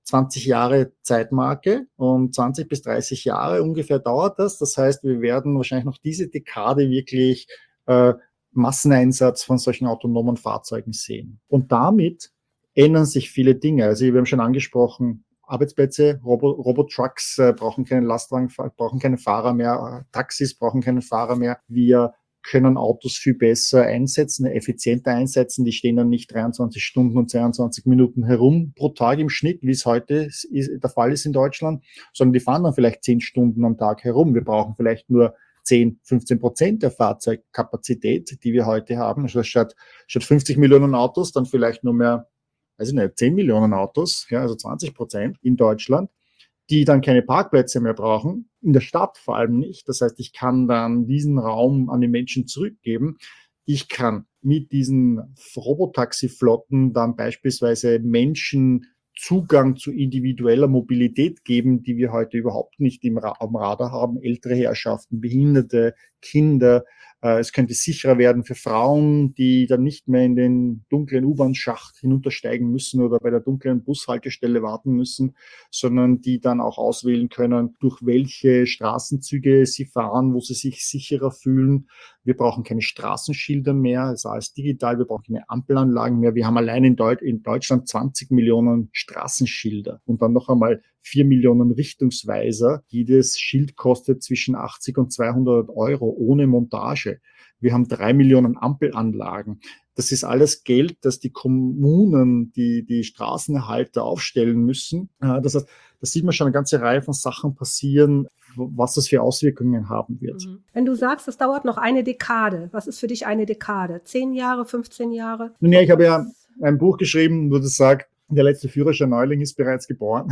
zwanzig Jahre Zeitmarke und zwanzig bis dreißig Jahre ungefähr dauert das. Das heißt, wir werden wahrscheinlich noch diese Dekade wirklich äh, Masseneinsatz von solchen autonomen Fahrzeugen sehen. Und damit ändern sich viele Dinge. Also wir haben schon angesprochen, Arbeitsplätze, Robo, Robotrucks äh, brauchen keinen Lastwagen, brauchen keine Fahrer mehr, äh, Taxis brauchen keinen Fahrer mehr. Wir können Autos viel besser einsetzen, effizienter einsetzen. Die stehen dann nicht dreiundzwanzig Stunden und zweiundzwanzig Minuten herum pro Tag im Schnitt, wie es heute ist, der Fall ist in Deutschland, sondern die fahren dann vielleicht zehn Stunden am Tag herum. Wir brauchen vielleicht nur zehn, fünfzehn Prozent der Fahrzeugkapazität, die wir heute haben. Also statt, statt fünfzig Millionen Autos dann vielleicht nur mehr, weiß ich nicht, zehn Millionen Autos, ja, also zwanzig Prozent in Deutschland, die dann keine Parkplätze mehr brauchen, in der Stadt vor allem nicht. Das heißt, ich kann dann diesen Raum an die Menschen zurückgeben. Ich kann mit diesen Robotaxi-Flotten dann beispielsweise Menschen Zugang zu individueller Mobilität geben, die wir heute überhaupt nicht im Ra- am Radar haben. Ältere Herrschaften, Behinderte, Kinder. Äh, es könnte sicherer werden für Frauen, die dann nicht mehr in den dunklen U-Bahn-Schacht hinuntersteigen müssen oder bei der dunklen Bushaltestelle warten müssen, sondern die dann auch auswählen können, durch welche Straßenzüge sie fahren, wo sie sich sicherer fühlen. Wir brauchen keine Straßenschilder mehr, also alles digital. Wir brauchen keine Ampelanlagen mehr. Wir haben allein in, Deut- in Deutschland zwanzig Millionen Straßenschilder und dann noch einmal vier Millionen Richtungsweiser. Jedes Schild kostet zwischen achtzig und zweihundert Euro ohne Montage. Wir haben drei Millionen Ampelanlagen. Das ist alles Geld, das die Kommunen, die, die Straßenerhalter aufstellen müssen. Das heißt, da sieht man schon eine ganze Reihe von Sachen passieren, was das für Auswirkungen haben wird. Wenn du sagst, es dauert noch eine Dekade, was ist für dich eine Dekade? Zehn Jahre, fünfzehn Jahre? Nun ja, ich habe ja ein Buch geschrieben, wo das sagt, der letzte Führerschein-Neuling ist bereits geboren.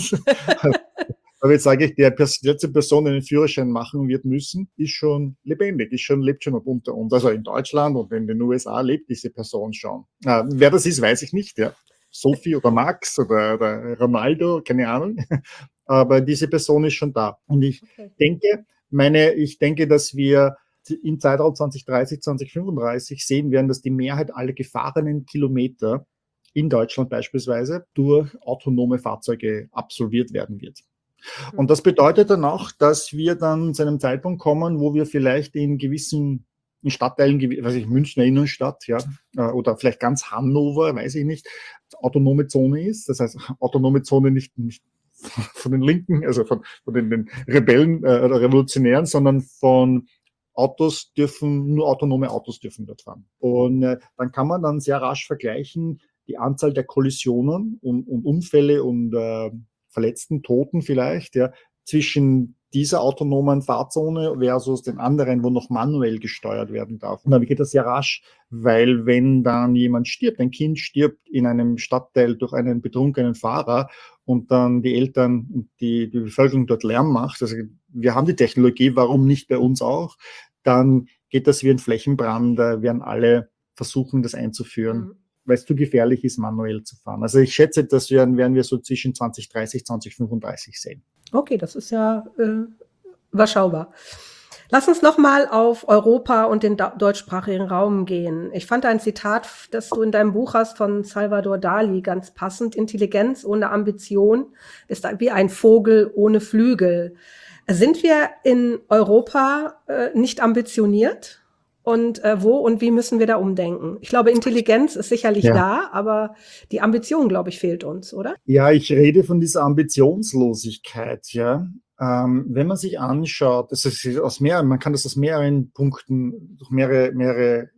Aber jetzt sage ich, der Pers- letzte Person, die den Führerschein machen wird müssen, ist schon lebendig, ist schon, lebt schon unter uns. Also in Deutschland und in den U S A lebt diese Person schon. Äh, wer das ist, weiß ich nicht. Ja. Sophie oder Max oder, oder Ronaldo, keine Ahnung. Aber diese Person ist schon da. Und ich Okay. denke, meine, ich denke, dass wir im Zeitraum zwanzig dreißig, zwanzig fünfunddreißig sehen werden, dass die Mehrheit aller gefahrenen Kilometer in Deutschland beispielsweise durch autonome Fahrzeuge absolviert werden wird. Und das bedeutet dann auch, dass wir dann zu einem Zeitpunkt kommen, wo wir vielleicht in gewissen in Stadtteilen, weiß ich, Münchner Innenstadt, ja, oder vielleicht ganz Hannover, weiß ich nicht, autonome Zone ist. Das heißt, autonome Zone nicht, nicht von den Linken, also von, von den, den Rebellen äh, oder Revolutionären, sondern von Autos dürfen, nur autonome Autos dürfen dort fahren. Und äh, dann kann man dann sehr rasch vergleichen, die Anzahl der Kollisionen und, und Unfälle und äh, Verletzten, Toten vielleicht, ja, zwischen dieser autonomen Fahrzone versus den anderen, wo noch manuell gesteuert werden darf. Und dann geht das sehr rasch, weil wenn dann jemand stirbt, ein Kind stirbt in einem Stadtteil durch einen betrunkenen Fahrer und dann die Eltern und die, die Bevölkerung dort Lärm macht, also wir haben die Technologie, warum nicht bei uns auch, dann geht das wie ein Flächenbrand, da werden alle versuchen, das einzuführen. Mhm. Weil es zu gefährlich ist, manuell zu fahren. Also ich schätze, das werden, werden wir so zwischen zwanzig dreißig, zwanzig fünfunddreißig sehen. Okay, das ist ja äh, überschaubar. Lass uns nochmal auf Europa und den da- deutschsprachigen Raum gehen. Ich fand ein Zitat, das du in deinem Buch hast, von Salvador Dali, ganz passend. Intelligenz ohne Ambition ist wie ein Vogel ohne Flügel. Sind wir in Europa äh, nicht ambitioniert? Und äh, wo und wie müssen wir da umdenken? Ich glaube, Intelligenz ist sicherlich Ja. da, aber die Ambition, glaube ich, fehlt uns, oder? Ja, ich rede von dieser Ambitionslosigkeit, ja. Ähm, wenn man sich anschaut, das ist aus mehreren, man kann das aus mehreren Punkten, durch mehrere, mehrere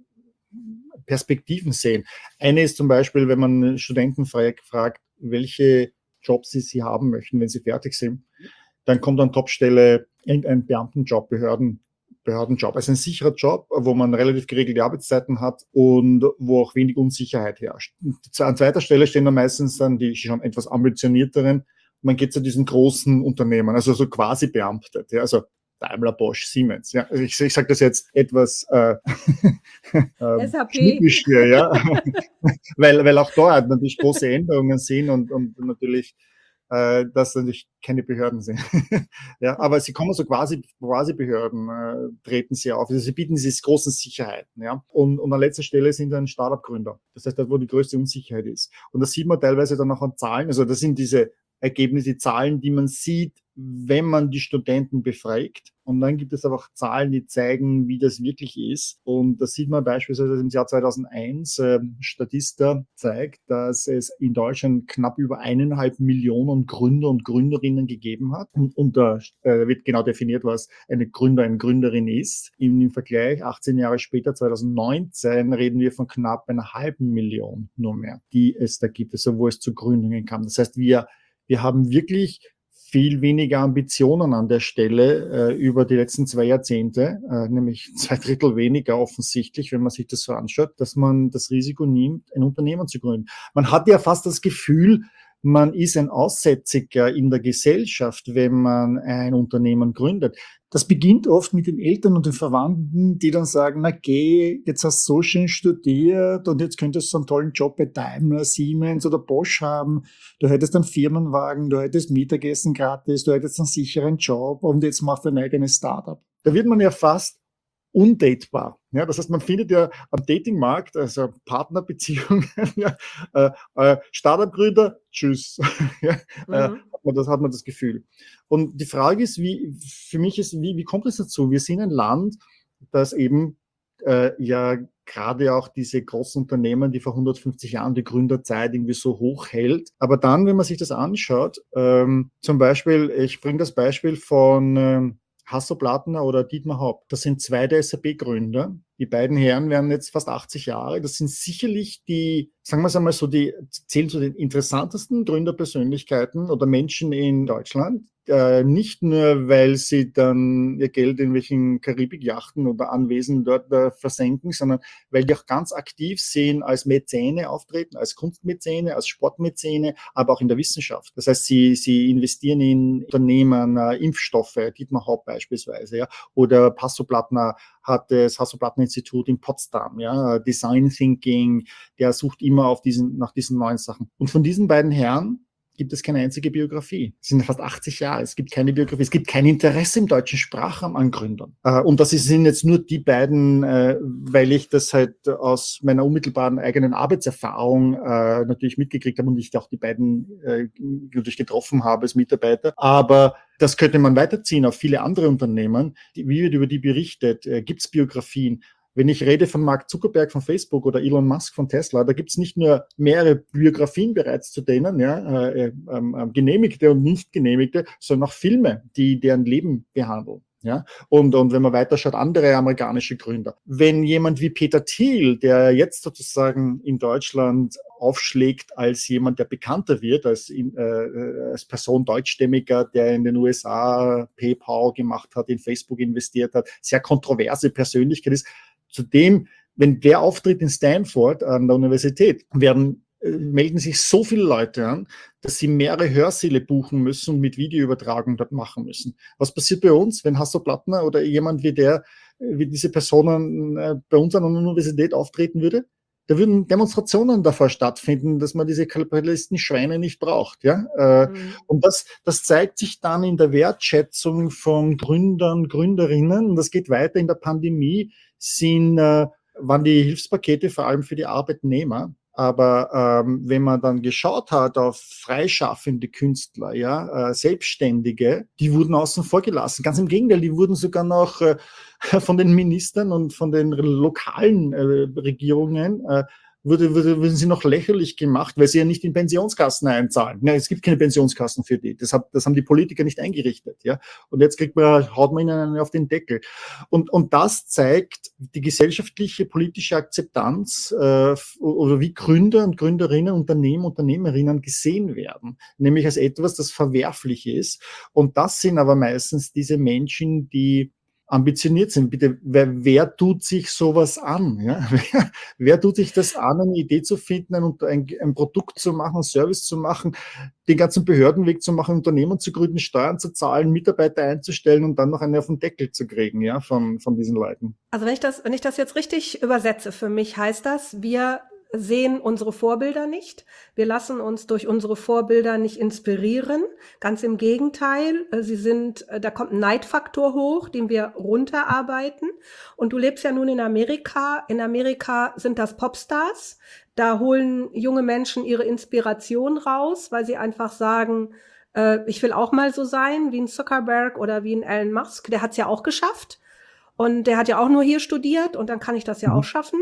Perspektiven sehen. Eine ist zum Beispiel, wenn man Studenten fragt, fragt, welche Jobs sie, sie haben möchten, wenn sie fertig sind, dann kommt an Topstelle irgendein Beamtenjob, Behörden, Behördenjob. Also ein sicherer Job, wo man relativ geregelte Arbeitszeiten hat und wo auch wenig Unsicherheit herrscht. An zweiter Stelle stehen dann meistens dann die schon etwas ambitionierteren. Man geht zu diesen großen Unternehmen, also so quasi beamtet, ja, also Daimler, Bosch, Siemens. Ja, also ich, ich sage das jetzt etwas äh, S A P. schnippisch hier, ja, weil, weil auch dort natürlich große Änderungen sind und, und natürlich äh, dass natürlich keine Behörden sind. Ja, aber sie kommen so quasi, quasi Behörden, äh, treten sie auf. Also sie bieten diese großen Sicherheiten. Ja? Und, und an letzter Stelle sind dann Startup-Gründer. Das heißt, dort, wo die größte Unsicherheit ist. Und das sieht man teilweise dann auch an Zahlen. Also das sind diese Ergebnisse, Zahlen, die man sieht, wenn man die Studenten befragt. Und dann gibt es aber auch Zahlen, die zeigen, wie das wirklich ist. Und das sieht man beispielsweise im Jahr zweitausendeins. Äh, Statista zeigt, dass es in Deutschland knapp über eineinhalb Millionen Gründer und Gründerinnen gegeben hat. Und, und da äh, wird genau definiert, was eine Gründer, eine Gründerin ist. Im, im Vergleich, achtzehn Jahre später, zweitausendneunzehn, reden wir von knapp einer halben Million nur mehr, die es da gibt, also wo es zu Gründungen kam. Das heißt, wir, wir haben wirklich viel weniger Ambitionen an der Stelle äh, über die letzten zwei Jahrzehnte, äh, nämlich zwei Drittel weniger offensichtlich, wenn man sich das so anschaut, dass man das Risiko nimmt, ein Unternehmen zu gründen. Man hat ja fast das Gefühl, man ist ein Aussätziger in der Gesellschaft, wenn man ein Unternehmen gründet. Das beginnt oft mit den Eltern und den Verwandten, die dann sagen, na geh, jetzt hast du so schön studiert und jetzt könntest du einen tollen Job bei Daimler, Siemens oder Bosch haben. Du hättest einen Firmenwagen, du hättest Mittagessen gratis, du hättest einen sicheren Job und jetzt machst du ein eigenes Startup. Da wird man ja fast undatebar. Ja, das heißt, man findet ja am Datingmarkt, also Partnerbeziehungen, ja, äh, äh, Startup-Gründer, tschüss. ja, mhm. äh, hat man das, hat man das Gefühl. Und die Frage ist, wie, für mich ist, wie, wie kommt es dazu? Wir sind ein Land, das eben äh, ja gerade auch diese großen Unternehmen, die vor hundertfünfzig Jahren die Gründerzeit irgendwie so hoch hält. Aber dann, wenn man sich das anschaut, ähm, zum Beispiel, ich bringe das Beispiel von ähm, Hasso Plattner oder Dietmar Haupt. Das sind zwei der S A P-Gründer. Die beiden Herren werden jetzt fast achtzig Jahre. Das sind sicherlich die, sagen wir es einmal so, die zählen zu den interessantesten Gründerpersönlichkeiten oder Menschen in Deutschland. Äh, nicht nur, weil sie dann ihr Geld in welchen Karibikjachten oder Anwesen dort äh, versenken, sondern weil die auch ganz aktiv sind, als Mäzene auftreten, als Kunstmäzene, als Sportmäzene, aber auch in der Wissenschaft. Das heißt, sie, sie investieren in Unternehmen, äh, Impfstoffe, Dietmar Haupt beispielsweise, ja, oder Hasso Plattner hat das Hasso-Plattner-Institut in Potsdam, ja, Design Thinking, der sucht immer auf diesen, nach diesen neuen Sachen. Und von diesen beiden Herren gibt es keine einzige Biografie. Es sind fast achtzig Jahre, es gibt keine Biografie, es gibt kein Interesse im deutschen Sprachraum an Gründern. Und das sind jetzt nur die beiden, weil ich das halt aus meiner unmittelbaren eigenen Arbeitserfahrung natürlich mitgekriegt habe und ich auch die beiden natürlich getroffen habe als Mitarbeiter. Aber das könnte man weiterziehen auf viele andere Unternehmen. Wie wird über die berichtet? Gibt es Biografien? Wenn ich rede von Mark Zuckerberg von Facebook oder Elon Musk von Tesla, da gibt es nicht nur mehrere Biografien bereits zu denen, ja, äh, äh, genehmigte und nicht genehmigte, sondern auch Filme, die deren Leben behandeln. Ja, und, und wenn man weiterschaut, andere amerikanische Gründer. Wenn jemand wie Peter Thiel, der jetzt sozusagen in Deutschland aufschlägt als jemand, der bekannter wird, als, in, äh, als Person deutschstämmiger, der in den U S A PayPal gemacht hat, in Facebook investiert hat, sehr kontroverse Persönlichkeit ist, zudem, wenn der auftritt in Stanford an der Universität, werden melden sich so viele Leute an, dass sie mehrere Hörsäle buchen müssen und mit Videoübertragung dort machen müssen. Was passiert bei uns, wenn Hasso Plattner oder jemand wie der, wie diese Personen bei uns an der Universität auftreten würde? Da würden Demonstrationen davor stattfinden, dass man diese Kapitalisten-Schweine nicht braucht. Ja? Mhm. Und das, das zeigt sich dann in der Wertschätzung von Gründern, Gründerinnen. Und das geht weiter in der Pandemie, sind, waren die Hilfspakete vor allem für die Arbeitnehmer. Aber ähm, wenn man dann geschaut hat auf freischaffende Künstler, ja, äh, Selbstständige, die wurden außen vor gelassen. Ganz im Gegenteil, die wurden sogar noch äh, von den Ministern und von den lokalen äh, Regierungen äh, Wurde, wurde, wurden sie noch lächerlich gemacht, weil sie ja nicht in Pensionskassen einzahlen. Ja, es gibt keine Pensionskassen für die. Das, hat, das haben die Politiker nicht eingerichtet. Ja? Und jetzt kriegt man, haut man ihnen auf den Deckel. Und, und das zeigt die gesellschaftliche, politische Akzeptanz äh, oder wie Gründer und Gründerinnen, Unternehmen, Unternehmerinnen gesehen werden. Nämlich als etwas, das verwerflich ist. Und das sind aber meistens diese Menschen, die ambitioniert sind. Bitte, wer, wer tut sich sowas an? Ja? Wer, wer tut sich das an, eine Idee zu finden, ein, ein, ein Produkt zu machen, einen Service zu machen, den ganzen Behördenweg zu machen, Unternehmen zu gründen, Steuern zu zahlen, Mitarbeiter einzustellen und dann noch eine auf den Deckel zu kriegen, ja, von, von diesen Leuten? Also wenn ich das, wenn ich das jetzt richtig übersetze, für mich heißt das, wir sehen unsere Vorbilder nicht. Wir lassen uns durch unsere Vorbilder nicht inspirieren. Ganz im Gegenteil, sie sind, da kommt ein Neidfaktor hoch, den wir runterarbeiten. Und du lebst ja nun in Amerika. In Amerika sind das Popstars. Da holen junge Menschen ihre Inspiration raus, weil sie einfach sagen, äh, ich will auch mal so sein wie ein Zuckerberg oder wie ein Elon Musk. Der hat es ja auch geschafft. Und der hat ja auch nur hier studiert und dann kann ich das ja Mhm. auch schaffen.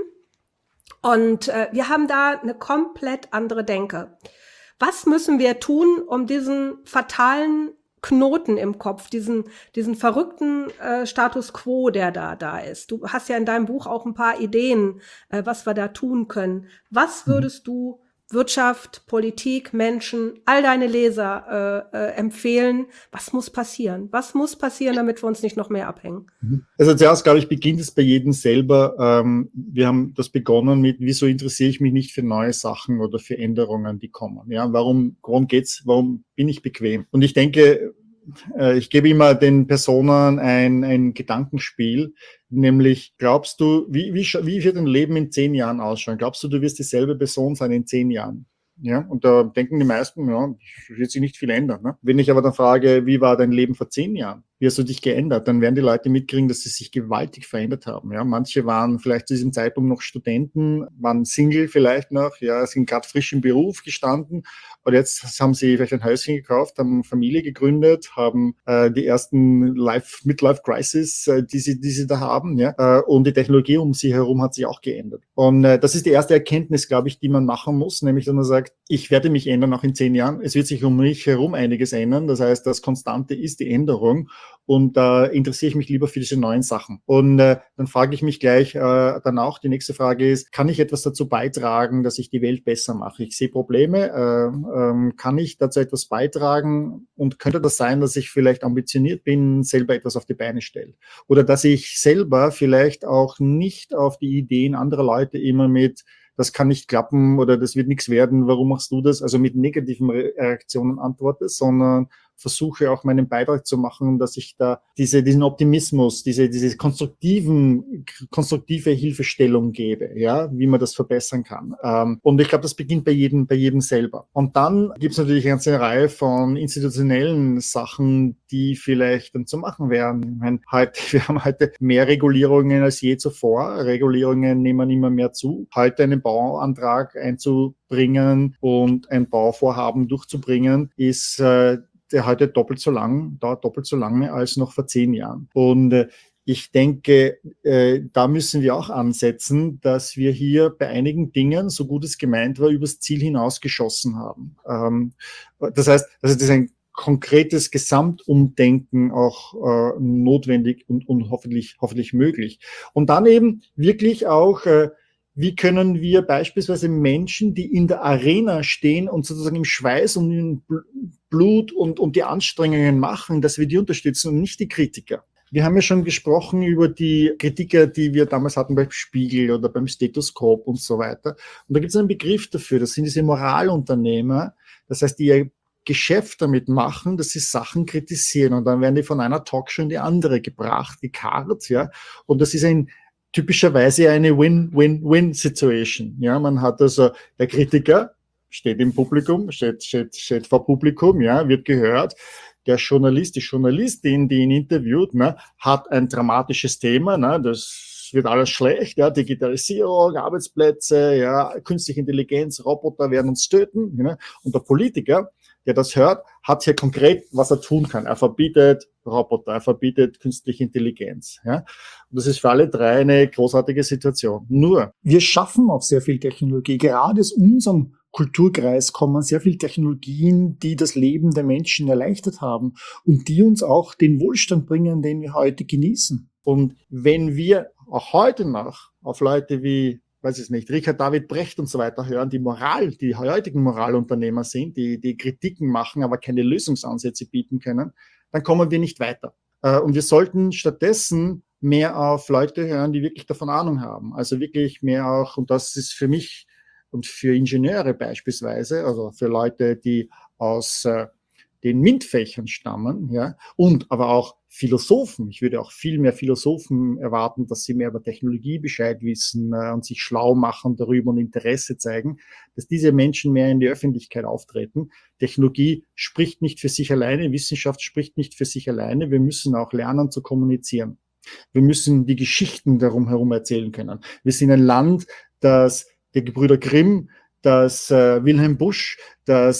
Und äh, wir haben da eine komplett andere Denke. Was müssen wir tun, um diesen fatalen Knoten im Kopf, diesen, diesen verrückten äh, Status quo, der da da ist? Du hast ja in deinem Buch auch ein paar Ideen, äh, was wir da tun können. Was Mhm. würdest du Wirtschaft, Politik, Menschen, all deine Leser äh, äh, empfehlen? Was muss passieren? Was muss passieren, damit wir uns nicht noch mehr abhängen? Also zuerst, glaube ich, beginnt es bei jedem selber. Ähm, wir haben das begonnen mit, wieso interessiere ich mich nicht für neue Sachen oder für Änderungen, die kommen? Ja, warum, worum geht's? Warum bin ich bequem? Und ich denke, äh, ich gebe immer den Personen ein, ein Gedankenspiel, nämlich glaubst du, wie, wie, wie wird dein Leben in zehn Jahren ausschauen? Glaubst du, du wirst dieselbe Person sein in zehn Jahren? Ja, und da denken die meisten, ja, wird sich nicht viel ändern. Ne? Wenn ich aber dann frage, wie war dein Leben vor zehn Jahren? Wie hast du dich geändert? Dann werden die Leute mitkriegen, dass sie sich gewaltig verändert haben. Ja, manche waren vielleicht zu diesem Zeitpunkt noch Studenten, waren Single vielleicht noch, ja, sind gerade frisch im Beruf gestanden. Und jetzt haben sie vielleicht ein Häuschen gekauft, haben Familie gegründet, haben äh, die ersten Life, Midlife-Crisis, äh, die sie, die sie da haben. Ja, äh, und die Technologie um sie herum hat sich auch geändert. Und äh, das ist die erste Erkenntnis, glaube ich, die man machen muss, nämlich, dass man sagt, ich werde mich ändern auch in zehn Jahren. Es wird sich um mich herum einiges ändern. Das heißt, das Konstante ist die Änderung. Und da äh, interessiere ich mich lieber für diese neuen Sachen. Und äh, dann frage ich mich gleich äh, dann auch, die nächste Frage ist, kann ich etwas dazu beitragen, dass ich die Welt besser mache? Ich sehe Probleme, äh, ähm, kann ich dazu etwas beitragen? Und könnte das sein, dass ich vielleicht ambitioniert bin, selber etwas auf die Beine stelle? Oder dass ich selber vielleicht auch nicht auf die Ideen anderer Leute immer mit das kann nicht klappen oder das wird nichts werden, warum machst du das? Also mit negativen Reaktionen antworte, sondern versuche auch meinen Beitrag zu machen, dass ich da diese, diesen Optimismus, diese, diese konstruktiven, konstruktive Hilfestellung gebe, ja, wie man das verbessern kann. Ähm, und ich glaube, das beginnt bei jedem, bei jedem selber. Und dann gibt es natürlich eine ganze Reihe von institutionellen Sachen, die vielleicht dann zu machen wären. Ich meine, heute, wir haben heute mehr Regulierungen als je zuvor. Regulierungen nehmen immer mehr zu. Heute einen Bauantrag einzubringen und ein Bauvorhaben durchzubringen, ist äh, der heute doppelt so lang, dauert doppelt so lange als noch vor zehn Jahren. Und äh, ich denke, äh, da müssen wir auch ansetzen, dass wir hier bei einigen Dingen, so gut es gemeint war, übers Ziel hinaus geschossen haben. Ähm, das heißt, also das ist ein konkretes Gesamtumdenken auch äh, notwendig und, und hoffentlich, hoffentlich möglich. Und dann eben wirklich auch äh, wie können wir beispielsweise Menschen, die in der Arena stehen und sozusagen im Schweiß und im Blut und, und die Anstrengungen machen, dass wir die unterstützen und nicht die Kritiker. Wir haben ja schon gesprochen über die Kritiker, die wir damals hatten beim Spiegel oder beim Stethoskop und so weiter. Und da gibt es einen Begriff dafür, das sind diese Moralunternehmer, das heißt, die ihr Geschäft damit machen, dass sie Sachen kritisieren und dann werden die von einer Talkshow in die andere gebracht, gekarrt, ja. Und das ist ein typischerweise eine Win-Win-Win-Situation. Ja, man hat also, der Kritiker steht im Publikum, steht, steht, steht vor Publikum, ja, wird gehört. Der Journalist, die Journalistin, die ihn interviewt, ne, hat ein dramatisches Thema, ne, das wird alles schlecht, ja, Digitalisierung, Arbeitsplätze, ja, künstliche Intelligenz, Roboter werden uns töten, ne, und der Politiker, der das hört, hat hier konkret, was er tun kann. Er verbietet Roboter, er verbietet künstliche Intelligenz. Ja? Und das ist für alle drei eine großartige Situation. Nur, wir schaffen auch sehr viel Technologie. Gerade aus unserem Kulturkreis kommen sehr viele Technologien, die das Leben der Menschen erleichtert haben und die uns auch den Wohlstand bringen, den wir heute genießen. Und wenn wir auch heute noch auf Leute wie weiß ich nicht, Richard David Brecht und so weiter hören, die Moral, die heutigen Moralunternehmer sind, die, die Kritiken machen, aber keine Lösungsansätze bieten können, dann kommen wir nicht weiter. Und wir sollten stattdessen mehr auf Leute hören, die wirklich davon Ahnung haben. Also wirklich mehr auch, und das ist für mich und für Ingenieure beispielsweise, also für Leute, die aus äh, den MINT-Fächern stammen, ja, und aber auch Philosophen. Ich würde auch viel mehr Philosophen erwarten, dass sie mehr über Technologie Bescheid wissen äh, und sich schlau machen darüber und Interesse zeigen, dass diese Menschen mehr in die Öffentlichkeit auftreten. Technologie spricht nicht für sich alleine, Wissenschaft spricht nicht für sich alleine. Wir müssen auch lernen zu kommunizieren. Wir müssen die Geschichten darum herum erzählen können. Wir sind ein Land, das der Gebrüder Grimm, das äh, Wilhelm Busch, das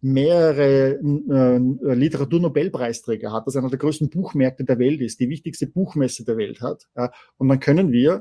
mehrere äh, Literaturnobelpreisträger hat, das einer der größten Buchmärkte der Welt ist, die wichtigste Buchmesse der Welt hat. Ja, und dann können wir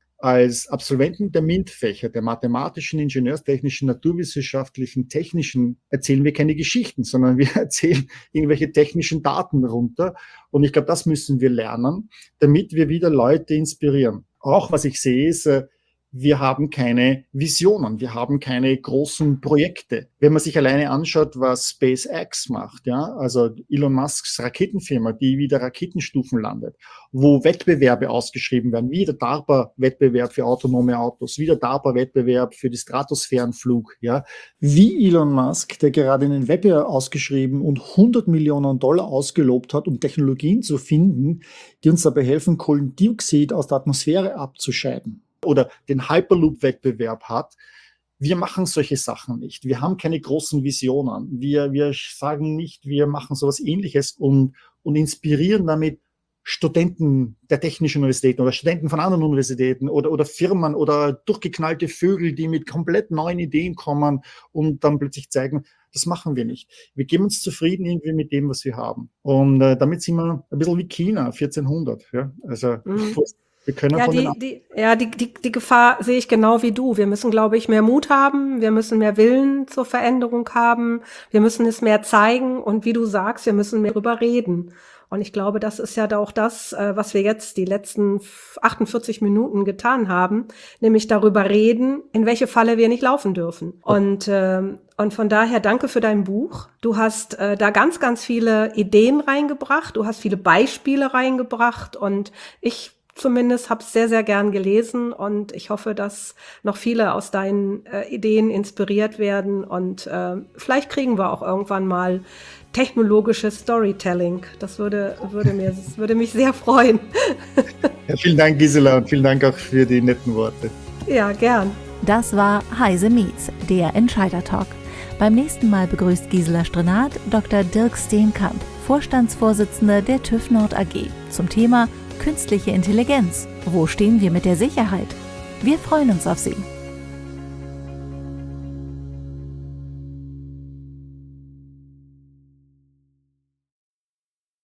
als Absolventen der MINT-Fächer, der mathematischen, ingenieurstechnischen, naturwissenschaftlichen, technischen, erzählen wir keine Geschichten, sondern wir erzählen irgendwelche technischen Daten runter. Und ich glaube, das müssen wir lernen, damit wir wieder Leute inspirieren. Auch was ich sehe, ist, wir haben keine Visionen, wir haben keine großen Projekte. Wenn man sich alleine anschaut, was SpaceX macht, ja, also Elon Musks Raketenfirma, die wieder Raketenstufen landet, wo Wettbewerbe ausgeschrieben werden, wie der DARPA-Wettbewerb für autonome Autos, wie der DARPA-Wettbewerb für die Stratosphärenflug, ja, wie Elon Musk, der gerade einen Wettbewerb ausgeschrieben und hundert Millionen Dollar ausgelobt hat, um Technologien zu finden, die uns dabei helfen, Kohlendioxid aus der Atmosphäre abzuscheiden. Oder den Hyperloop-Wettbewerb hat. Wir machen solche Sachen nicht. Wir haben keine großen Visionen. Wir, wir sagen nicht, wir machen sowas Ähnliches und, und inspirieren damit Studenten der technischen Universitäten oder Studenten von anderen Universitäten oder, oder Firmen oder durchgeknallte Vögel, die mit komplett neuen Ideen kommen und dann plötzlich zeigen, das machen wir nicht. Wir geben uns zufrieden irgendwie mit dem, was wir haben. Und äh, damit sind wir ein bisschen wie China, vierzehnhundert. Ja? Also mhm. Wir können ja, von die, die, ja die, die, die Gefahr sehe ich genau wie du. Wir müssen, glaube ich, mehr Mut haben. Wir müssen mehr Willen zur Veränderung haben. Wir müssen es mehr zeigen. Und wie du sagst, wir müssen mehr drüber reden. Und ich glaube, das ist ja auch das, was wir jetzt die letzten achtundvierzig Minuten getan haben, nämlich darüber reden, in welche Falle wir nicht laufen dürfen. Und, äh, und von daher danke für dein Buch. Du hast äh, da ganz, ganz viele Ideen reingebracht. Du hast viele Beispiele reingebracht. Und ich zumindest habe es sehr, sehr gern gelesen und ich hoffe, dass noch viele aus deinen äh, Ideen inspiriert werden und äh, vielleicht kriegen wir auch irgendwann mal technologisches Storytelling. Das würde, würde, mir, das würde mich sehr freuen. Ja, vielen Dank, Gisela, und vielen Dank auch für die netten Worte. Ja, gern. Das war Heise Meets, der Entscheider-Talk. Beim nächsten Mal begrüßt Gisela Strenat Doktor Dirk Steenkamp, Vorstandsvorsitzender der TÜV Nord A G, zum Thema Künstliche Intelligenz. Wo stehen wir mit der Sicherheit? Wir freuen uns auf Sie.